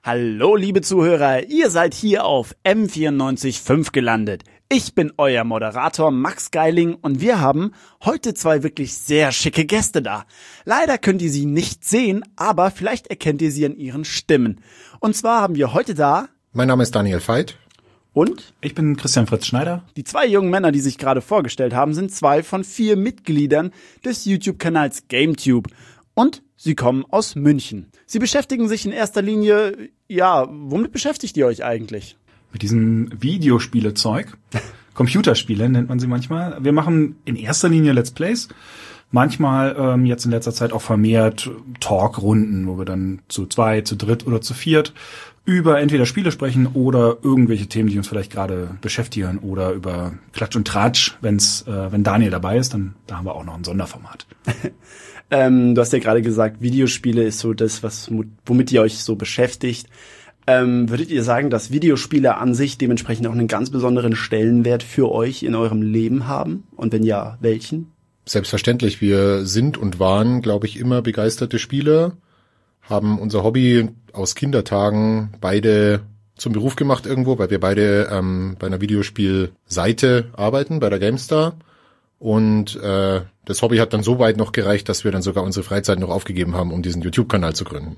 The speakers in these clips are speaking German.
Hallo liebe Zuhörer, ihr seid hier auf M94.5 gelandet. Ich bin euer Moderator Max Geiling und wir haben heute zwei wirklich sehr schicke Gäste da. Leider könnt ihr sie nicht sehen, aber vielleicht erkennt ihr sie an ihren Stimmen. Und zwar haben wir heute da... Mein Name ist Daniel Veit. Und? Ich bin Christian Fritz Schneider. Die zwei jungen Männer, die sich gerade vorgestellt haben, sind zwei von 4 Mitgliedern des YouTube-Kanals GameTube. Und sie kommen aus München. Sie beschäftigen sich in erster Linie, womit beschäftigt ihr euch eigentlich? Mit diesem Videospielezeug. Computerspiele nennt man sie manchmal. Wir machen in erster Linie Let's Plays. Manchmal jetzt in letzter Zeit auch vermehrt Talkrunden, wo wir dann zu 2, zu 3 oder zu 4 über entweder Spiele sprechen oder irgendwelche Themen, die uns vielleicht gerade beschäftigen oder über Klatsch und Tratsch, wenn Daniel dabei ist, dann da haben wir auch noch ein Sonderformat. Du hast ja gerade gesagt, Videospiele ist so das, womit ihr euch so beschäftigt. Würdet ihr sagen, dass Videospiele an sich dementsprechend auch einen ganz besonderen Stellenwert für euch in eurem Leben haben? Und wenn ja, welchen? Selbstverständlich, wir sind und waren, glaube ich, immer begeisterte Spieler, haben unser Hobby aus Kindertagen beide zum Beruf gemacht irgendwo, weil wir beide bei einer Videospielseite arbeiten, bei der GameStar. Und das Hobby hat dann so weit noch gereicht, dass wir dann sogar unsere Freizeit noch aufgegeben haben, um diesen YouTube-Kanal zu gründen.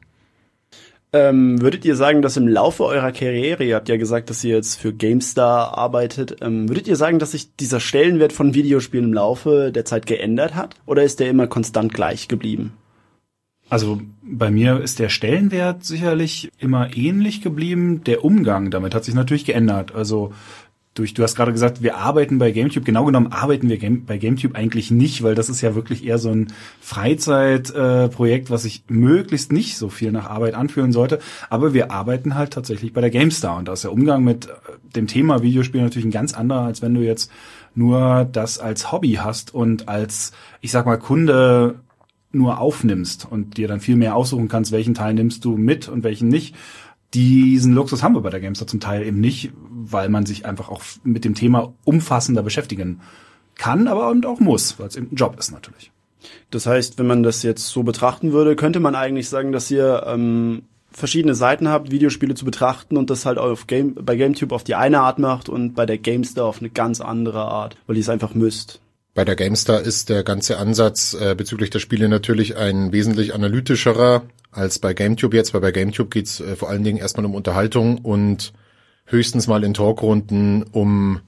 Würdet ihr sagen, dass im Laufe eurer Karriere, ihr habt ja gesagt, dass ihr jetzt für GameStar arbeitet, würdet ihr sagen, dass sich dieser Stellenwert von Videospielen im Laufe der Zeit geändert hat? Oder ist der immer konstant gleich geblieben? Also bei mir ist der Stellenwert sicherlich immer ähnlich geblieben. Der Umgang damit hat sich natürlich geändert. Also du hast gerade gesagt, wir arbeiten bei GameTube. Genau genommen arbeiten wir bei GameTube eigentlich nicht, weil das ist ja wirklich eher so ein Freizeitprojekt, was sich möglichst nicht so viel nach Arbeit anfühlen sollte. Aber wir arbeiten halt tatsächlich bei der GameStar. Und da ist der Umgang mit dem Thema Videospiel natürlich ein ganz anderer, als wenn du jetzt nur das als Hobby hast und als, ich sag mal, Kunde nur aufnimmst und dir dann viel mehr aussuchen kannst, welchen Teil nimmst du mit und welchen nicht. Diesen Luxus haben wir bei der GameStar zum Teil eben nicht, weil man sich einfach auch mit dem Thema umfassender beschäftigen kann, aber eben auch muss, weil es eben ein Job ist natürlich. Das heißt, wenn man das jetzt so betrachten würde, könnte man eigentlich sagen, dass ihr verschiedene Seiten habt, Videospiele zu betrachten und das halt bei GameTube auf die eine Art macht und bei der GameStar auf eine ganz andere Art, weil ihr es einfach müsst. Bei der GameStar ist der ganze Ansatz bezüglich der Spiele natürlich ein wesentlich analytischerer als bei GameTube jetzt, weil bei GameTube geht's vor allen Dingen erstmal um Unterhaltung und höchstens mal in Talkrunden um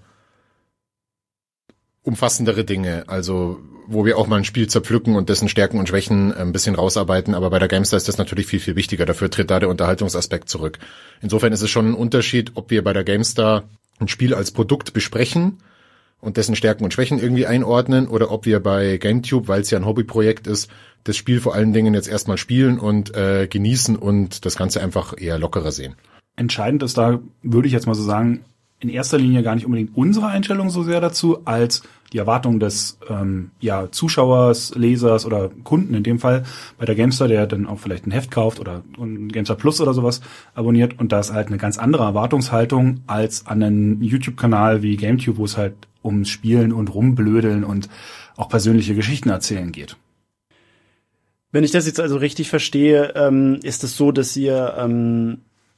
umfassendere Dinge, also wo wir auch mal ein Spiel zerpflücken und dessen Stärken und Schwächen ein bisschen rausarbeiten, aber bei der GameStar ist das natürlich viel, viel wichtiger, dafür tritt da der Unterhaltungsaspekt zurück. Insofern ist es schon ein Unterschied, ob wir bei der GameStar ein Spiel als Produkt besprechen und dessen Stärken und Schwächen irgendwie einordnen oder ob wir bei GameTube, weil es ja ein Hobbyprojekt ist, das Spiel vor allen Dingen jetzt erstmal spielen und genießen und das Ganze einfach eher lockerer sehen. Entscheidend ist da, würde ich jetzt mal so sagen, in erster Linie gar nicht unbedingt unsere Einstellung so sehr dazu, als die Erwartung des Zuschauers, Lesers oder Kunden in dem Fall bei der GameStar, der dann auch vielleicht ein Heft kauft oder ein GameStar Plus oder sowas abonniert. Und da ist halt eine ganz andere Erwartungshaltung als an einen YouTube-Kanal wie GameTube, wo es halt ums Spielen und Rumblödeln und auch persönliche Geschichten erzählen geht. Wenn ich das jetzt also richtig verstehe, ist es so, dass ihr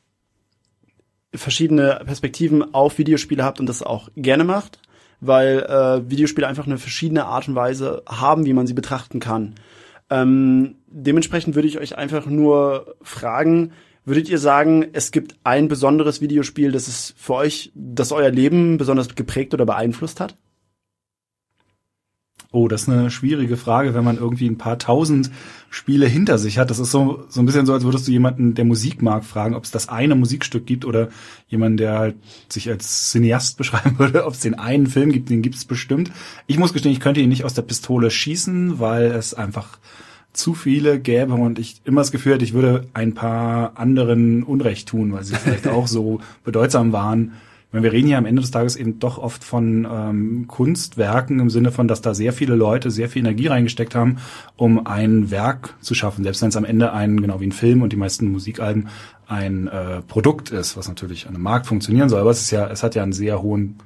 verschiedene Perspektiven auf Videospiele habt und das auch gerne macht, weil Videospiele einfach eine verschiedene Art und Weise haben, wie man sie betrachten kann. Dementsprechend würde ich euch einfach nur fragen, würdet ihr sagen, es gibt ein besonderes Videospiel, das es für euch, das euer Leben besonders geprägt oder beeinflusst hat? Oh, das ist eine schwierige Frage, wenn man irgendwie ein paar tausend Spiele hinter sich hat. Das ist so ein bisschen so, als würdest du jemanden, der Musik mag, fragen, ob es das eine Musikstück gibt oder jemanden, der halt sich als Cineast beschreiben würde, ob es den einen Film gibt, den gibt es bestimmt. Ich muss gestehen, ich könnte ihn nicht aus der Pistole schießen, weil es einfach zu viele gäbe und ich immer das Gefühl hätte, ich würde ein paar anderen Unrecht tun, weil sie vielleicht auch so bedeutsam waren. Wir reden hier am Ende des Tages eben doch oft von Kunstwerken im Sinne von, dass da sehr viele Leute sehr viel Energie reingesteckt haben, um ein Werk zu schaffen. Selbst wenn es am Ende genau wie ein Film und die meisten Musikalben, ein Produkt ist, was natürlich an einem Markt funktionieren soll. Aber es hat ja einen sehr hohen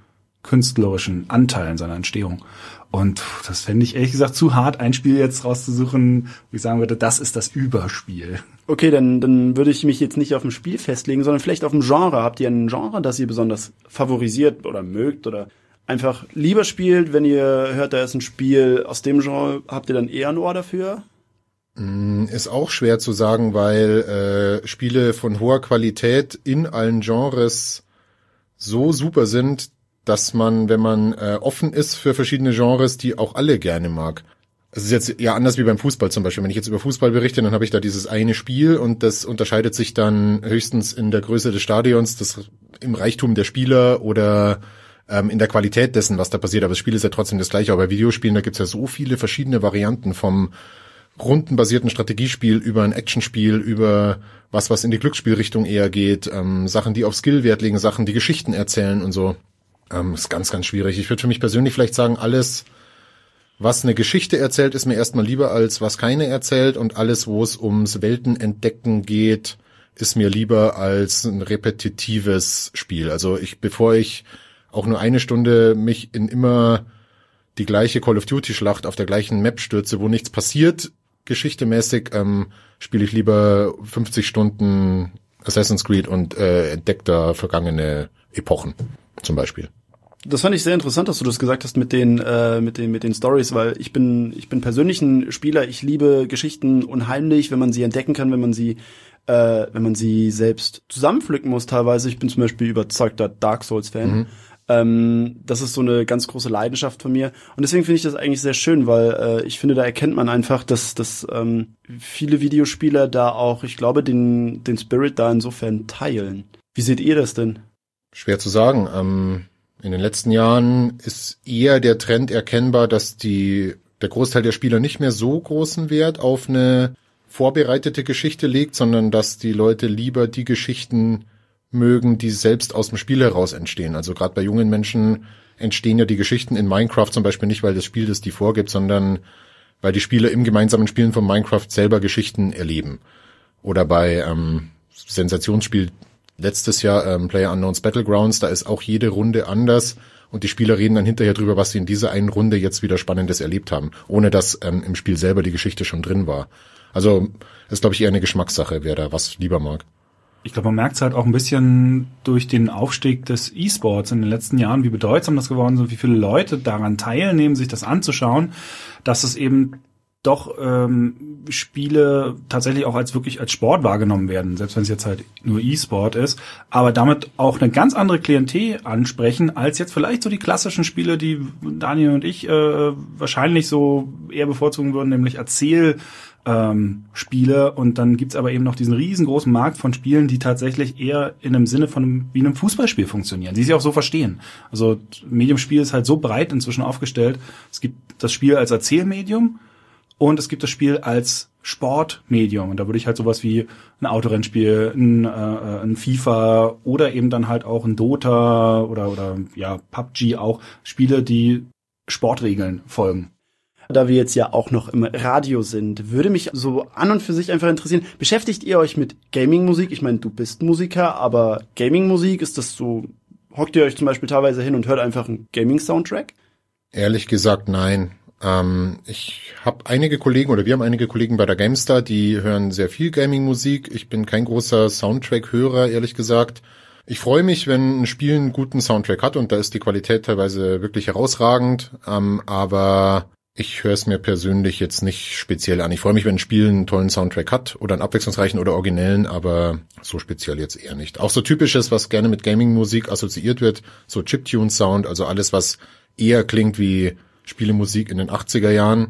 künstlerischen Anteil in seiner Entstehung. Und das fände ich ehrlich gesagt zu hart, ein Spiel jetzt rauszusuchen, wo ich sagen würde, das ist das Überspiel. Okay, dann würde ich mich jetzt nicht auf ein Spiel festlegen, sondern vielleicht auf ein Genre. Habt ihr ein Genre, das ihr besonders favorisiert oder mögt oder einfach lieber spielt, wenn ihr hört, da ist ein Spiel aus dem Genre, habt ihr dann eher ein Ohr dafür? Ist auch schwer zu sagen, weil Spiele von hoher Qualität in allen Genres so super sind, dass man, wenn man offen ist für verschiedene Genres, die auch alle gerne mag. Es ist jetzt ja anders wie beim Fußball zum Beispiel. Wenn ich jetzt über Fußball berichte, dann habe ich da dieses eine Spiel und das unterscheidet sich dann höchstens in der Größe des Stadions, im Reichtum der Spieler oder in der Qualität dessen, was da passiert. Aber das Spiel ist ja trotzdem das gleiche. Aber bei Videospielen, da gibt's ja so viele verschiedene Varianten vom rundenbasierten Strategiespiel über ein Actionspiel, über was in die Glücksspielrichtung eher geht, Sachen, die auf Skill Wert legen, Sachen, die Geschichten erzählen und so. Ist ganz, ganz schwierig. Ich würde für mich persönlich vielleicht sagen, alles, was eine Geschichte erzählt, ist mir erstmal lieber, als was keine erzählt. Und alles, wo es ums Weltenentdecken geht, ist mir lieber als ein repetitives Spiel. Also bevor ich auch nur eine Stunde mich in immer die gleiche Call of Duty Schlacht auf der gleichen Map stürze, wo nichts passiert, geschichtemäßig, spiele ich lieber 50 Stunden Assassin's Creed und entdecke da vergangene Epochen zum Beispiel. Das fand ich sehr interessant, dass du das gesagt hast mit den Stories, weil ich bin persönlich ein Spieler. Ich liebe Geschichten unheimlich, wenn man sie entdecken kann, wenn man sie selbst zusammenpflücken muss teilweise. Ich bin zum Beispiel überzeugter Dark Souls Fan. Das ist so eine ganz große Leidenschaft von mir. Und deswegen finde ich das eigentlich sehr schön, weil ich finde, da erkennt man einfach, dass viele Videospieler da auch, ich glaube, den Spirit da insofern teilen. Wie seht ihr das denn? Schwer zu sagen. In den letzten Jahren ist eher der Trend erkennbar, dass der Großteil der Spieler nicht mehr so großen Wert auf eine vorbereitete Geschichte legt, sondern dass die Leute lieber die Geschichten mögen, die selbst aus dem Spiel heraus entstehen. Also gerade bei jungen Menschen entstehen ja die Geschichten in Minecraft zum Beispiel nicht, weil das Spiel das die vorgibt, sondern weil die Spieler im gemeinsamen Spielen von Minecraft selber Geschichten erleben. Oder bei Sensationsspiel letztes Jahr PlayerUnknown's Battlegrounds, da ist auch jede Runde anders und die Spieler reden dann hinterher drüber, was sie in dieser einen Runde jetzt wieder Spannendes erlebt haben, ohne dass im Spiel selber die Geschichte schon drin war. Also ist, glaube ich, eher eine Geschmackssache, wer da was lieber mag. Ich glaube, man merkt es halt auch ein bisschen durch den Aufstieg des E-Sports in den letzten Jahren, wie bedeutsam das geworden ist, wie viele Leute daran teilnehmen, sich das anzuschauen, dass es eben doch Spiele tatsächlich auch als Sport wahrgenommen werden, selbst wenn es jetzt halt nur E-Sport ist, aber damit auch eine ganz andere Klientel ansprechen, als jetzt vielleicht so die klassischen Spiele, die Daniel und ich wahrscheinlich so eher bevorzugen würden, nämlich Spiele, und dann gibt's aber eben noch diesen riesengroßen Markt von Spielen, die tatsächlich eher in einem Sinne von wie einem Fußballspiel funktionieren, die sich auch so verstehen. Also Medium-Spiel ist halt so breit inzwischen aufgestellt. Es gibt das Spiel als Erzählmedium und es gibt das Spiel als Sportmedium. Und da würde ich halt sowas wie ein Autorennspiel, ein FIFA oder eben dann halt auch ein Dota oder ja PUBG auch, Spiele, die Sportregeln folgen. Da wir jetzt ja auch noch im Radio sind, würde mich so an und für sich einfach interessieren, beschäftigt ihr euch mit Gaming-Musik? Ich meine, du bist Musiker, aber Gaming-Musik, ist das so, hockt ihr euch zum Beispiel teilweise hin und hört einfach einen Gaming-Soundtrack? Ehrlich gesagt, nein. Wir haben einige Kollegen bei der GameStar, die hören sehr viel Gaming-Musik. Ich bin kein großer Soundtrack-Hörer, ehrlich gesagt. Ich freue mich, wenn ein Spiel einen guten Soundtrack hat und da ist die Qualität teilweise wirklich herausragend, aber ich höre es mir persönlich jetzt nicht speziell an. Ich freue mich, wenn ein Spiel einen tollen Soundtrack hat oder einen abwechslungsreichen oder originellen, aber so speziell jetzt eher nicht. Auch so typisches, was gerne mit Gaming-Musik assoziiert wird, so Chiptune-Sound, also alles, was eher klingt wie Spielemusik in den 80er Jahren,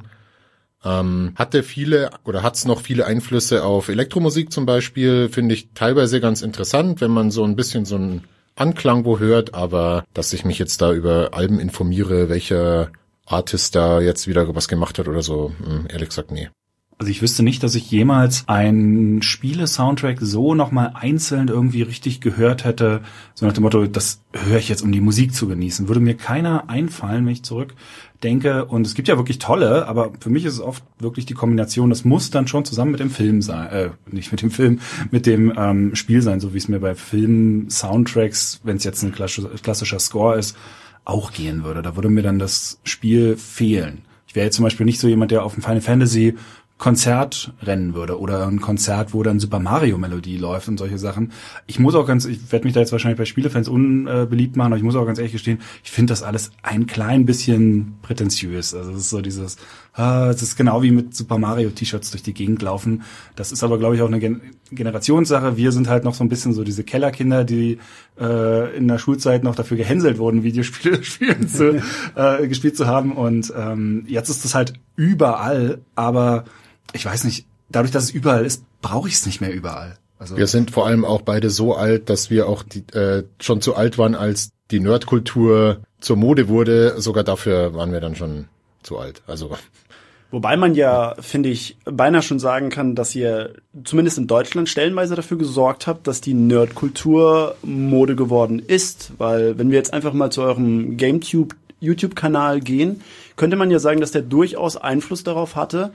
hat's noch viele Einflüsse auf Elektromusik zum Beispiel, finde ich teilweise ganz interessant, wenn man so ein bisschen so einen Anklang wo hört, aber dass ich mich jetzt da über Alben informiere, welcher Artist da jetzt wieder was gemacht hat oder so, ehrlich gesagt, nee. Also ich wüsste nicht, dass ich jemals einen Spiele-Soundtrack so nochmal einzeln irgendwie richtig gehört hätte, so nach dem Motto, das höre ich jetzt, um die Musik zu genießen. Würde mir keiner einfallen, wenn ich zurückdenke. Und es gibt ja wirklich tolle, aber für mich ist es oft wirklich die Kombination, das muss dann schon zusammen mit dem Film sein, nicht mit dem Film, mit dem Spiel sein, so wie es mir bei Film-Soundtracks, wenn es jetzt ein klassischer Score ist, auch gehen würde. Da würde mir dann das Spiel fehlen. Ich wäre jetzt zum Beispiel nicht so jemand, der auf ein Final Fantasy Konzert rennen würde oder ein Konzert, wo dann Super Mario Melodie läuft und solche Sachen. Ich werde mich da jetzt wahrscheinlich bei Spielefans unbeliebt machen, aber ich muss auch ganz ehrlich gestehen, ich finde das alles ein klein bisschen prätentiös. Also es ist so dieses, es ist genau wie mit Super Mario T-Shirts durch die Gegend laufen. Das ist aber, glaube ich, auch eine Generationssache. Wir sind halt noch so ein bisschen so diese Kellerkinder, die in der Schulzeit noch dafür gehänselt wurden, Videospiele gespielt zu haben. Und jetzt ist das halt überall, aber ich weiß nicht, dadurch, dass es überall ist, brauche ich es nicht mehr überall. Also wir sind vor allem auch beide so alt, dass wir auch schon zu alt waren, als die Nerdkultur zur Mode wurde. Sogar dafür waren wir dann schon zu alt. Also wobei man ja, finde ich, beinahe schon sagen kann, dass ihr zumindest in Deutschland stellenweise dafür gesorgt habt, dass die Nerdkultur Mode geworden ist. Weil wenn wir jetzt einfach mal zu eurem GameTube YouTube-Kanal gehen, könnte man ja sagen, dass der durchaus Einfluss darauf hatte,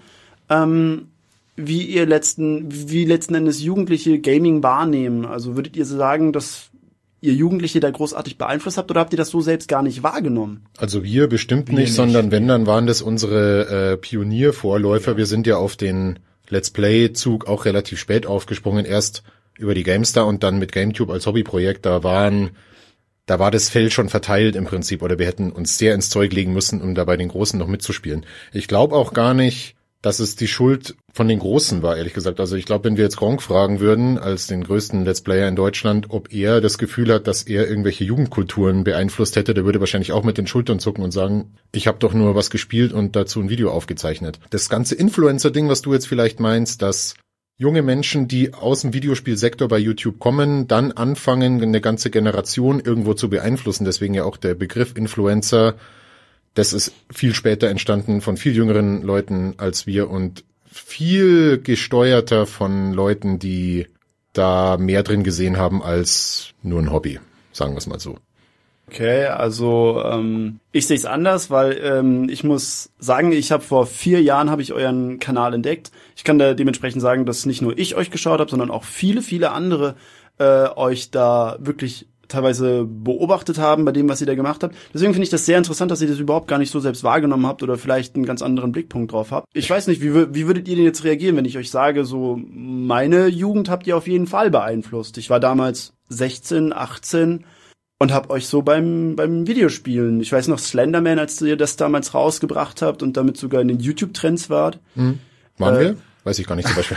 wie letzten Endes Jugendliche Gaming wahrnehmen. Also würdet ihr sagen, dass ihr Jugendliche da großartig beeinflusst habt, oder habt ihr das so selbst gar nicht wahrgenommen? Also wir bestimmt nicht, sondern wenn, dann waren das unsere Pioniervorläufer. Wir sind ja auf den Let's Play-Zug auch relativ spät aufgesprungen, erst über die GameStar und dann mit GameTube als Hobbyprojekt. Da war das Feld schon verteilt im Prinzip, oder wir hätten uns sehr ins Zeug legen müssen, um da bei den Großen noch mitzuspielen. Ich glaube auch gar nicht, dass es die Schuld von den Großen war, ehrlich gesagt. Also ich glaube, wenn wir jetzt Gronkh fragen würden, als den größten Let's Player in Deutschland, ob er das Gefühl hat, dass er irgendwelche Jugendkulturen beeinflusst hätte, der würde wahrscheinlich auch mit den Schultern zucken und sagen, ich habe doch nur was gespielt und dazu ein Video aufgezeichnet. Das ganze Influencer-Ding, was du jetzt vielleicht meinst, dass junge Menschen, die aus dem Videospielsektor bei YouTube kommen, dann anfangen, eine ganze Generation irgendwo zu beeinflussen. Deswegen ja auch der Begriff Influencer. Das ist viel später entstanden von viel jüngeren Leuten als wir und viel gesteuerter von Leuten, die da mehr drin gesehen haben als nur ein Hobby, sagen wir es mal so. Okay, also ich sehe es anders, weil ich muss sagen, ich habe vor 4 Jahren habe ich euren Kanal entdeckt. Ich kann da dementsprechend sagen, dass nicht nur ich euch geschaut habe, sondern auch viele, viele andere euch da wirklich teilweise beobachtet haben bei dem, was ihr da gemacht habt. Deswegen finde ich das sehr interessant, dass ihr das überhaupt gar nicht so selbst wahrgenommen habt oder vielleicht einen ganz anderen Blickpunkt drauf habt. Ich weiß nicht, wie würdet ihr denn jetzt reagieren, wenn ich euch sage, so meine Jugend habt ihr auf jeden Fall beeinflusst. Ich war damals 16, 18 und hab euch so beim Videospielen. Ich weiß noch Slenderman, als ihr das damals rausgebracht habt und damit sogar in den YouTube-Trends wart. Waren wir? Weiß ich gar nicht zum Beispiel.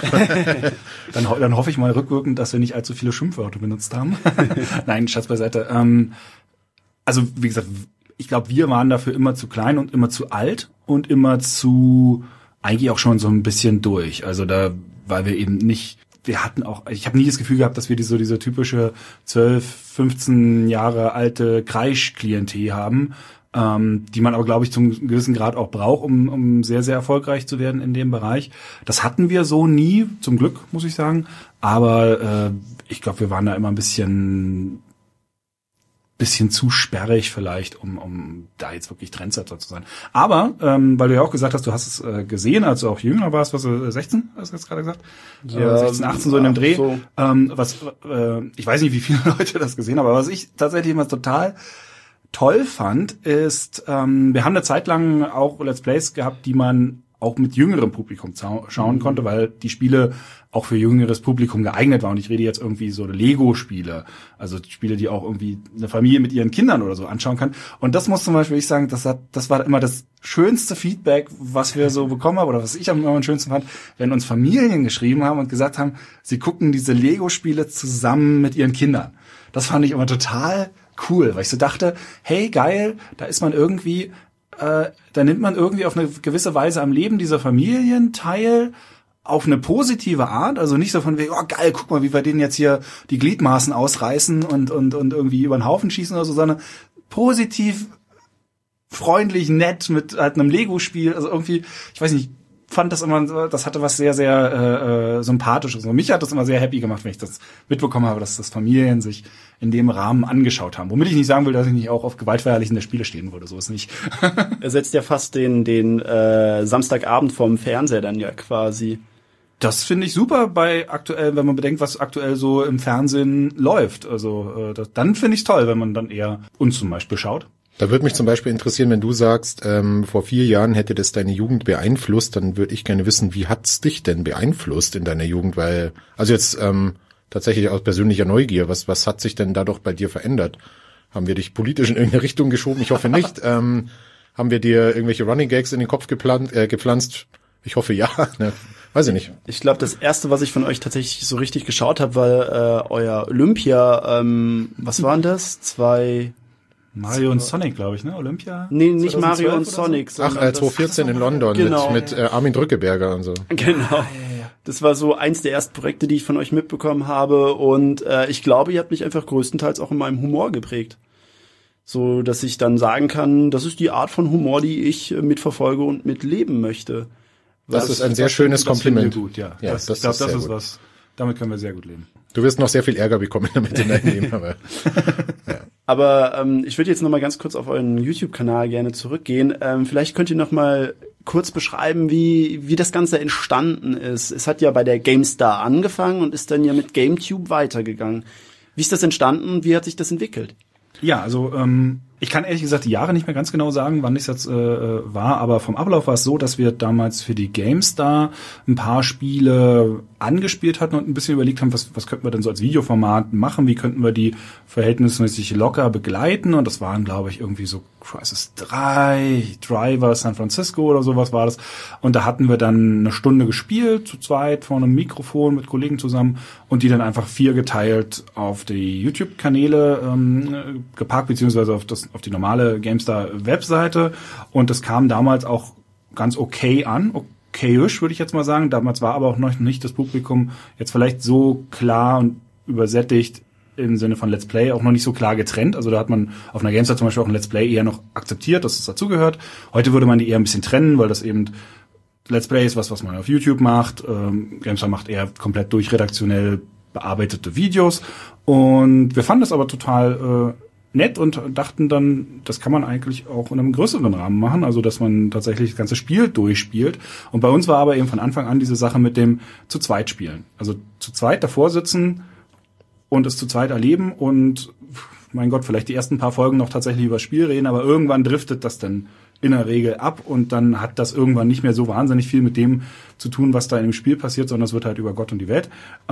Dann hoffe ich mal rückwirkend, dass wir nicht allzu viele Schimpfwörter benutzt haben. Nein, Schatz beiseite. Also wie gesagt, ich glaube, wir waren dafür immer zu klein und immer zu alt und immer zu eigentlich auch schon so ein bisschen durch. Also weil wir eben nicht, ich habe nie das Gefühl gehabt, dass wir diese typische 12, 15 Jahre alte Kreisch-Klientel haben, die man aber, glaube ich, zum gewissen Grad auch braucht, um sehr, sehr erfolgreich zu werden in dem Bereich. Das hatten wir so nie, zum Glück, muss ich sagen. Aber ich glaube, wir waren da immer ein bisschen zu sperrig vielleicht, um da jetzt wirklich Trendsetter zu sein. Aber, weil du ja auch gesagt hast, du hast es gesehen, als du auch jünger warst, was du 16, hast du jetzt gerade gesagt? Ja, 16, 18, so in dem Dreh. So. Ich weiß nicht, wie viele Leute das gesehen haben, aber was ich tatsächlich immer total toll fand, ist, wir haben eine Zeit lang auch Let's Plays gehabt, die man auch mit jüngerem Publikum schauen konnte, weil die Spiele auch für jüngeres Publikum geeignet waren. Und ich rede jetzt irgendwie so Lego-Spiele, also Spiele, die auch irgendwie eine Familie mit ihren Kindern oder so anschauen kann. Und das muss zum Beispiel ich sagen, das war immer das schönste Feedback, was wir so bekommen haben, oder was ich immer am schönsten fand, wenn uns Familien geschrieben haben und gesagt haben, sie gucken diese Lego-Spiele zusammen mit ihren Kindern. Das fand ich immer total cool, weil ich so dachte, hey, geil, da ist man irgendwie, da nimmt man irgendwie auf eine gewisse Weise am Leben dieser Familien teil, auf eine positive Art, also nicht so von wegen, oh geil, guck mal, wie wir denen jetzt hier die Gliedmaßen ausreißen und irgendwie über den Haufen schießen oder so, sondern positiv, freundlich, nett mit halt einem Lego-Spiel, also irgendwie, ich weiß nicht, fand das immer, das hatte was sehr, sehr Sympathisches. Und mich hat das immer sehr happy gemacht, wenn ich das mitbekommen habe, dass das Familien sich in dem Rahmen angeschaut haben. Womit ich nicht sagen will, dass ich nicht auch auf gewaltverherrlichende Spiele stehen würde, so ist nicht. Ersetzt ja fast den Samstagabend vom Fernseher dann ja quasi. Das finde ich super bei aktuell, wenn man bedenkt, was aktuell so im Fernsehen läuft. Also dann finde ich es toll, wenn man dann eher uns zum Beispiel schaut. Da würde mich zum Beispiel interessieren, wenn du sagst, vor 4 Jahren hätte das deine Jugend beeinflusst, dann würde ich gerne wissen, wie hat's dich denn beeinflusst in deiner Jugend? Weil, also jetzt tatsächlich aus persönlicher Neugier, was hat sich denn dadurch bei dir verändert? Haben wir dich politisch in irgendeine Richtung geschoben? Ich hoffe nicht. Haben wir dir irgendwelche Running Gags in den Kopf gepflanzt? Ich hoffe ja. Ne? Weiß ich nicht. Ich glaube, das erste, was ich von euch tatsächlich so richtig geschaut habe, war euer Olympia. Was waren das? Mario und Sonic, glaube ich, ne? Olympia? Nee, nicht Mario und Sonic. So? Ach, 2014 in London genau. mit Armin Drückeberger und so. Genau. Das war so eins der ersten Projekte, die ich von euch mitbekommen habe. Und ich glaube, ihr habt mich einfach größtenteils auch in meinem Humor geprägt. So, dass ich dann sagen kann, das ist die Art von Humor, die ich mitverfolge und mitleben möchte. Das ist ein sehr schönes Kompliment. Gut, ja. Ja, ich glaube, das ist was. Damit können wir sehr gut leben. Du wirst noch sehr viel Ärger bekommen damit in deinem Leben, aber ja. Aber ich würde jetzt noch mal ganz kurz auf euren YouTube-Kanal gerne zurückgehen. Vielleicht könnt ihr noch mal kurz beschreiben, wie das Ganze entstanden ist. Es hat ja bei der GameStar angefangen und ist dann ja mit GameTube weitergegangen. Wie ist das entstanden? Wie hat sich das entwickelt? Ja, also ich kann ehrlich gesagt die Jahre nicht mehr ganz genau sagen, wann das jetzt war, aber vom Ablauf war es so, dass wir damals für die GameStar ein paar Spiele angespielt hatten und ein bisschen überlegt haben, was könnten wir denn so als Videoformat machen, wie könnten wir die verhältnismäßig locker begleiten, und das waren, glaube ich, irgendwie so Crysis 3, Driver, San Francisco oder sowas war das, und da hatten wir dann eine Stunde gespielt, zu zweit vor einem Mikrofon mit Kollegen zusammen, und die dann einfach 4 geteilt auf die YouTube-Kanäle gepackt, beziehungsweise auf die normale GameStar-Webseite, und das kam damals auch ganz okay an, okayisch, würde ich jetzt mal sagen. Damals war aber auch noch nicht das Publikum jetzt vielleicht so klar und übersättigt im Sinne von Let's Play, auch noch nicht so klar getrennt. Also da hat man auf einer GameStar zum Beispiel auch ein Let's Play eher noch akzeptiert, dass es dazugehört. Heute würde man die eher ein bisschen trennen, weil das eben Let's Play ist was man auf YouTube macht. GameStar macht eher komplett durchredaktionell bearbeitete Videos. Und wir fanden das aber total nett und dachten dann, das kann man eigentlich auch in einem größeren Rahmen machen, also dass man tatsächlich das ganze Spiel durchspielt. Und bei uns war aber eben von Anfang an diese Sache mit dem zu zweit spielen. Also zu zweit davor sitzen und es zu zweit erleben und, mein Gott, vielleicht die ersten paar Folgen noch tatsächlich über das Spiel reden, aber irgendwann driftet das dann in der Regel ab und dann hat das irgendwann nicht mehr so wahnsinnig viel mit dem zu tun, was da in dem Spiel passiert, sondern es wird halt über Gott und die Welt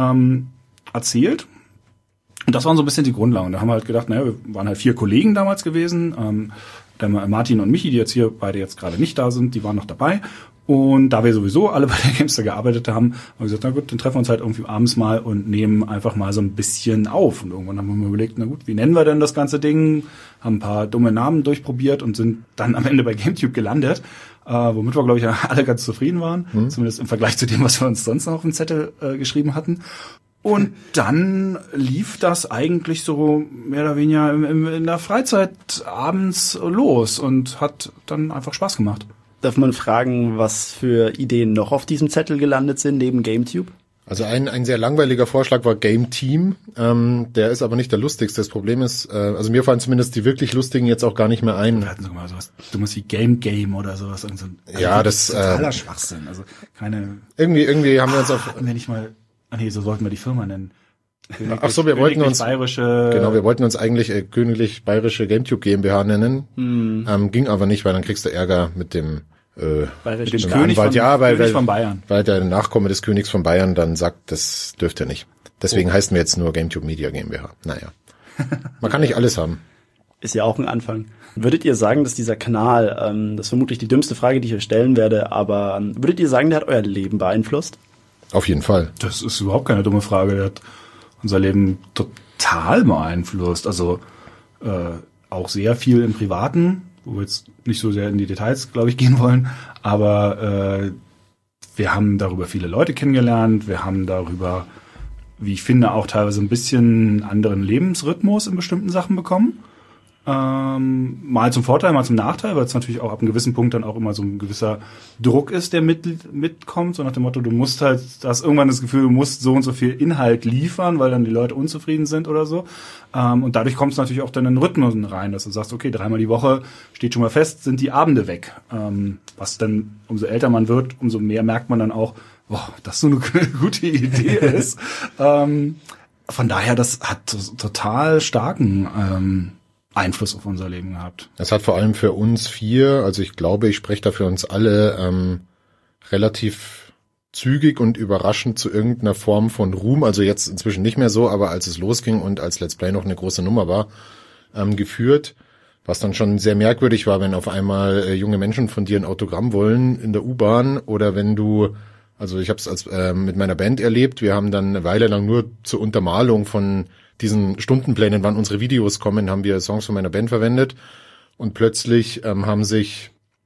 erzählt. Und das waren so ein bisschen die Grundlagen. Da haben wir halt gedacht, naja, wir waren halt 4 Kollegen damals gewesen. Der Martin und Michi, die jetzt hier beide jetzt gerade nicht da sind, die waren noch dabei. Und da wir sowieso alle bei der GameStar gearbeitet haben wir gesagt, na gut, dann treffen wir uns halt irgendwie abends mal und nehmen einfach mal so ein bisschen auf. Und irgendwann haben wir mal überlegt, na gut, wie nennen wir denn das ganze Ding? Haben ein paar dumme Namen durchprobiert und sind dann am Ende bei GameTube gelandet. Womit wir, glaube ich, alle ganz zufrieden waren. Zumindest im Vergleich zu dem, was wir uns sonst noch auf dem Zettel geschrieben hatten. Und dann lief das eigentlich so mehr oder weniger in der Freizeit abends los und hat dann einfach Spaß gemacht. Darf man fragen, was für Ideen noch auf diesem Zettel gelandet sind, neben GameTube? Also ein sehr langweiliger Vorschlag war Game Team. Der ist aber nicht der lustigste. Das Problem ist, also mir fallen zumindest die wirklich lustigen jetzt auch gar nicht mehr ein. Wir hatten sogar sowas Dummes wie Game oder sowas. Also ja, das totaler Schwachsinn. Also keine. Irgendwie haben wir uns auf. Hatten wir nicht mal. Nee, so sollten wir die Firma nennen. Ach so, wir wollten uns wir wollten uns eigentlich Königlich Bayerische GameTube GmbH nennen. Ging aber nicht, weil dann kriegst du Ärger mit dem Bayerischen König von Bayern. Weil der Nachkomme des Königs von Bayern dann sagt, das dürft ihr nicht. Deswegen heißen wir jetzt nur GameTube Media GmbH. Naja. Man kann nicht alles haben. Ist ja auch ein Anfang. Würdet ihr sagen, dass dieser Kanal, das ist vermutlich die dümmste Frage, die ich euch stellen werde, aber würdet ihr sagen, der hat euer Leben beeinflusst? Auf jeden Fall. Das ist überhaupt keine dumme Frage. Der hat unser Leben total beeinflusst. Also auch sehr viel im Privaten, wo wir jetzt nicht so sehr in die Details, glaube ich, gehen wollen. Aber wir haben darüber viele Leute kennengelernt. Wir haben darüber, wie ich finde, auch teilweise ein bisschen anderen Lebensrhythmus in bestimmten Sachen bekommen. Mal zum Vorteil, mal zum Nachteil, weil es natürlich auch ab einem gewissen Punkt dann auch immer so ein gewisser Druck ist, der mitkommt, so nach dem Motto, du musst halt, du hast irgendwann das Gefühl, du musst so und so viel Inhalt liefern, weil dann die Leute unzufrieden sind oder so. Und dadurch kommst du natürlich auch dann in den Rhythmus rein, dass du sagst, okay, 3-mal die Woche steht schon mal fest, sind die Abende weg. Was dann, umso älter man wird, umso mehr merkt man dann auch, boah, das so eine gute Idee ist. Von daher, das hat total starken Einfluss auf unser Leben gehabt. Es hat vor allem für uns 4, also ich glaube, ich spreche da für uns alle, relativ zügig und überraschend zu irgendeiner Form von Ruhm, also jetzt inzwischen nicht mehr so, aber als es losging und als Let's Play noch eine große Nummer war, geführt. Was dann schon sehr merkwürdig war, wenn auf einmal junge Menschen von dir ein Autogramm wollen in der U-Bahn oder wenn du, also ich habe es mit meiner Band erlebt, wir haben dann eine Weile lang nur zur Untermalung von diesen Stundenplänen, wann unsere Videos kommen, haben wir Songs von meiner Band verwendet und plötzlich haben sich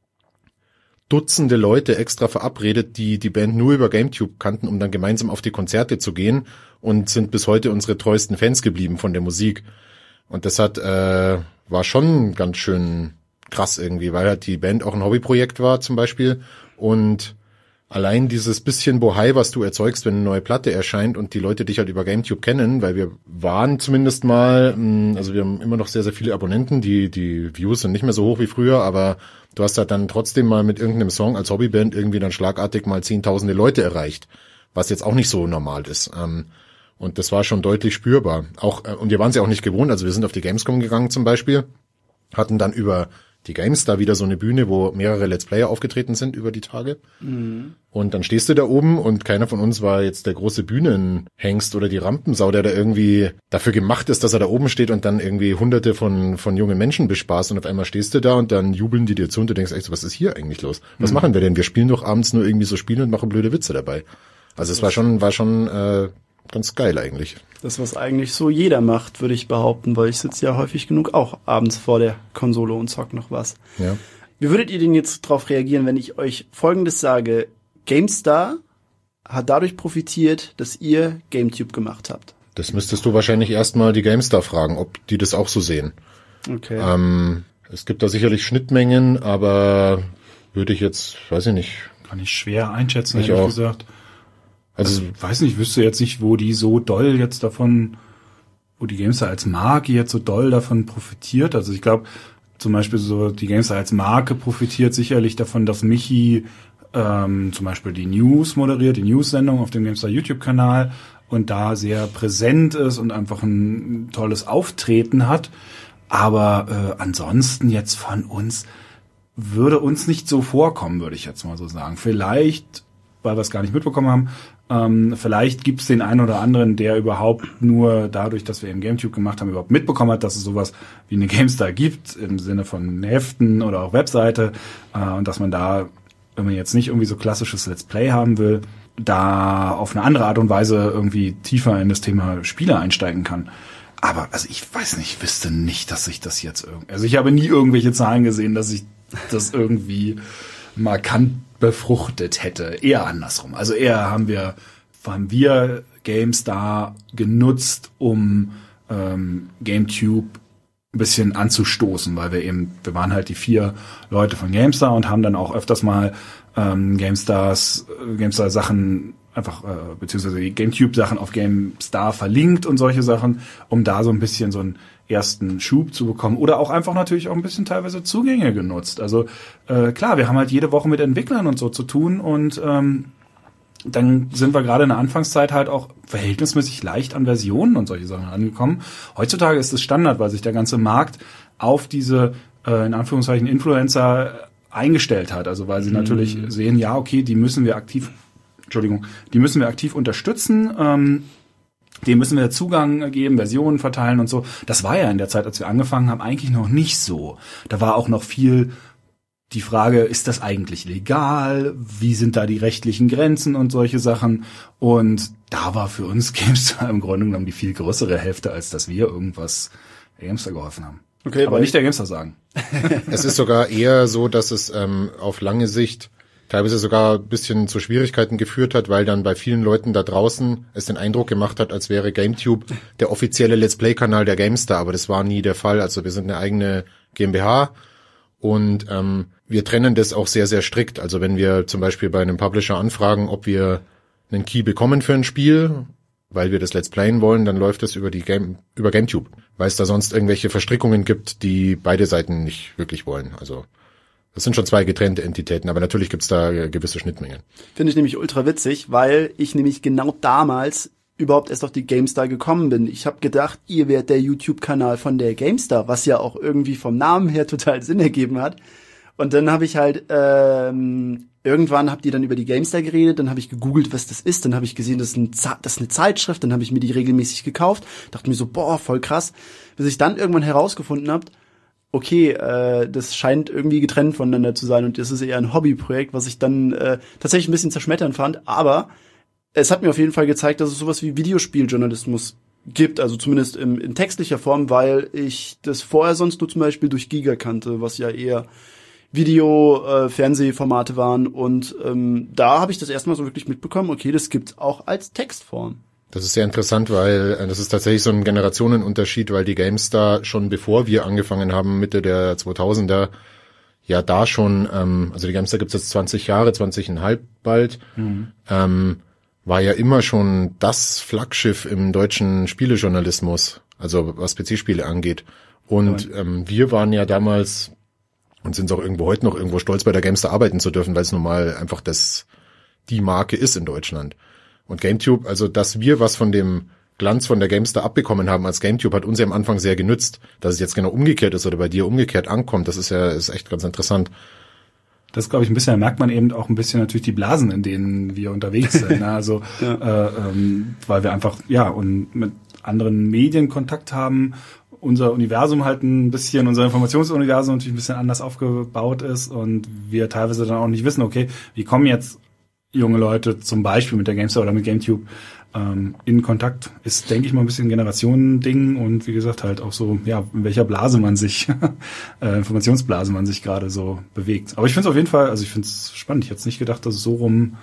Dutzende Leute extra verabredet, die die Band nur über GameTube kannten, um dann gemeinsam auf die Konzerte zu gehen und sind bis heute unsere treuesten Fans geblieben von der Musik. Und das war schon ganz schön krass irgendwie, weil halt die Band auch ein Hobbyprojekt war zum Beispiel und allein dieses bisschen Bohai, was du erzeugst, wenn eine neue Platte erscheint und die Leute dich halt über GameTube kennen, weil wir waren zumindest mal, also wir haben immer noch sehr, sehr viele Abonnenten, die Views sind nicht mehr so hoch wie früher, aber du hast halt dann trotzdem mal mit irgendeinem Song als Hobbyband irgendwie dann schlagartig mal 10.000 Leute erreicht, was jetzt auch nicht so normal ist. Und das war schon deutlich spürbar. Und wir waren es ja auch nicht gewohnt, also wir sind auf die Gamescom gegangen zum Beispiel, hatten dann über die GameStar wieder so eine Bühne, wo mehrere Let's Player aufgetreten sind über die Tage. Mhm. Und dann stehst du da oben und keiner von uns war jetzt der große Bühnenhengst oder die Rampensau, der da irgendwie dafür gemacht ist, dass er da oben steht und dann irgendwie hunderte von jungen Menschen bespaßt und auf einmal stehst du da und dann jubeln die dir zu und du denkst echt so, was ist hier eigentlich los? Was machen wir denn? Wir spielen doch abends nur irgendwie so Spiele und machen blöde Witze dabei. Also es war schon ganz geil eigentlich. Das, was eigentlich so jeder macht, würde ich behaupten, weil ich sitze ja häufig genug auch abends vor der Konsole und zock noch was. Ja. Wie würdet ihr denn jetzt darauf reagieren, wenn ich euch Folgendes sage? GameStar hat dadurch profitiert, dass ihr GameTube gemacht habt. Das müsstest du wahrscheinlich erstmal die GameStar fragen, ob die das auch so sehen. Okay. Es gibt da sicherlich Schnittmengen, aber würde ich jetzt, weiß ich nicht. Kann ich schwer einschätzen, ich ehrlich auch. gesagt. Also weiß nicht, wüsste jetzt nicht, wo die so doll jetzt davon, wo die GameStar als Marke jetzt so doll davon profitiert. Also ich glaube, zum Beispiel so die GameStar als Marke profitiert sicherlich davon, dass Michi zum Beispiel die News moderiert, die News-Sendung auf dem GameStar YouTube-Kanal und da sehr präsent ist und einfach ein tolles Auftreten hat. Aber ansonsten jetzt von uns würde uns nicht so vorkommen, würde ich jetzt mal so sagen. Vielleicht, weil wir es gar nicht mitbekommen haben, vielleicht gibt es den einen oder anderen, der überhaupt nur dadurch, dass wir eben GameTube gemacht haben, überhaupt mitbekommen hat, dass es sowas wie eine GameStar gibt, im Sinne von Heften oder auch Webseite, und dass man da, wenn man jetzt nicht irgendwie so klassisches Let's Play haben will, da auf eine andere Art und Weise irgendwie tiefer in das Thema Spiele einsteigen kann. Aber also ich weiß nicht, ich wüsste nicht, dass ich das jetzt also ich habe nie irgendwelche Zahlen gesehen, dass ich das irgendwie markant befruchtet hätte. Eher andersrum. Also eher haben wir GameStar genutzt, um GameTube ein bisschen anzustoßen, weil wir waren halt die 4 Leute von GameStar und haben dann auch öfters mal GameStar Sachen einfach, beziehungsweise die GameTube-Sachen auf GameStar verlinkt und solche Sachen, um da so ein bisschen so einen ersten Schub zu bekommen oder auch einfach natürlich auch ein bisschen teilweise Zugänge genutzt. Also klar, wir haben halt jede Woche mit Entwicklern und so zu tun und dann sind wir gerade in der Anfangszeit halt auch verhältnismäßig leicht an Versionen und solche Sachen angekommen. Heutzutage ist es Standard, weil sich der ganze Markt auf diese, in Anführungszeichen, Influencer eingestellt hat. Also weil sie natürlich sehen, ja, okay, die müssen wir aktiv unterstützen, dem müssen wir Zugang geben, Versionen verteilen und so. Das war ja in der Zeit, als wir angefangen haben, eigentlich noch nicht so. Da war auch noch viel die Frage, ist das eigentlich legal? Wie sind da die rechtlichen Grenzen und solche Sachen? Und da war für uns GameStar im Grunde genommen die viel größere Hälfte, als dass wir irgendwas der GameStar geholfen haben. Okay, aber nicht der GameStar sagen. Es ist sogar eher so, dass es auf lange Sicht teilweise sogar ein bisschen zu Schwierigkeiten geführt hat, weil dann bei vielen Leuten da draußen es den Eindruck gemacht hat, als wäre GameTube der offizielle Let's Play-Kanal der GameStar, aber das war nie der Fall. Also wir sind eine eigene GmbH und wir trennen das auch sehr, sehr strikt. Also wenn wir zum Beispiel bei einem Publisher anfragen, ob wir einen Key bekommen für ein Spiel, weil wir das Let's Playen wollen, dann läuft das über GameTube, weil es da sonst irgendwelche Verstrickungen gibt, die beide Seiten nicht wirklich wollen. Also das sind schon 2 getrennte Entitäten, aber natürlich gibt's da gewisse Schnittmengen. Finde ich nämlich ultra witzig, weil ich nämlich genau damals überhaupt erst auf die GameStar gekommen bin. Ich habe gedacht, ihr wärt der YouTube-Kanal von der GameStar, was ja auch irgendwie vom Namen her total Sinn ergeben hat. Und dann habe ich halt, irgendwann habt ihr dann über die GameStar geredet, dann habe ich gegoogelt, was das ist, dann habe ich gesehen, das ist eine Zeitschrift, dann habe ich mir die regelmäßig gekauft, dachte mir so, boah, voll krass, bis ich dann irgendwann herausgefunden habe, okay, das scheint irgendwie getrennt voneinander zu sein und das ist eher ein Hobbyprojekt, was ich dann tatsächlich ein bisschen zerschmettern fand, aber es hat mir auf jeden Fall gezeigt, dass es sowas wie Videospieljournalismus gibt, also zumindest in textlicher Form, weil ich das vorher sonst nur zum Beispiel durch Giga kannte, was ja eher Fernsehformate waren und da habe ich das erstmal so wirklich mitbekommen, okay, das gibt's auch als Textform. Das ist sehr interessant, weil das ist tatsächlich so ein Generationenunterschied, weil die GameStar schon bevor wir angefangen haben, Mitte der 2000er, ja da schon, also die GameStar gibt's jetzt 20 Jahre, 20,5 bald, war ja immer schon das Flaggschiff im deutschen Spielejournalismus, also was PC-Spiele angeht. Und wir waren ja damals und sind auch irgendwo heute noch irgendwo stolz, bei der GameStar arbeiten zu dürfen, weil es nun mal einfach die Marke ist in Deutschland. Und GameTube, also dass wir was von dem Glanz von der GameStar abbekommen haben als GameTube, hat uns ja am Anfang sehr genützt. Dass es jetzt genau umgekehrt ist oder bei dir umgekehrt ankommt, das ist echt ganz interessant. Das glaube ich ein bisschen, da merkt man eben auch ein bisschen natürlich die Blasen, in denen wir unterwegs sind. Ne? Also weil wir einfach und mit anderen Medien Kontakt haben, unser Universum halt ein bisschen, unser Informationsuniversum natürlich ein bisschen anders aufgebaut ist und wir teilweise dann auch nicht wissen, okay, wie kommen jetzt junge Leute zum Beispiel mit der GameStar oder mit GameTube in Kontakt, ist, denke ich mal, ein bisschen ein Generationending und wie gesagt halt auch so, in welcher Blase man sich, Informationsblase man sich gerade so bewegt. Aber ich finde es auf jeden Fall, also ich finde es spannend. Ich hätte nicht gedacht, dass es so rum,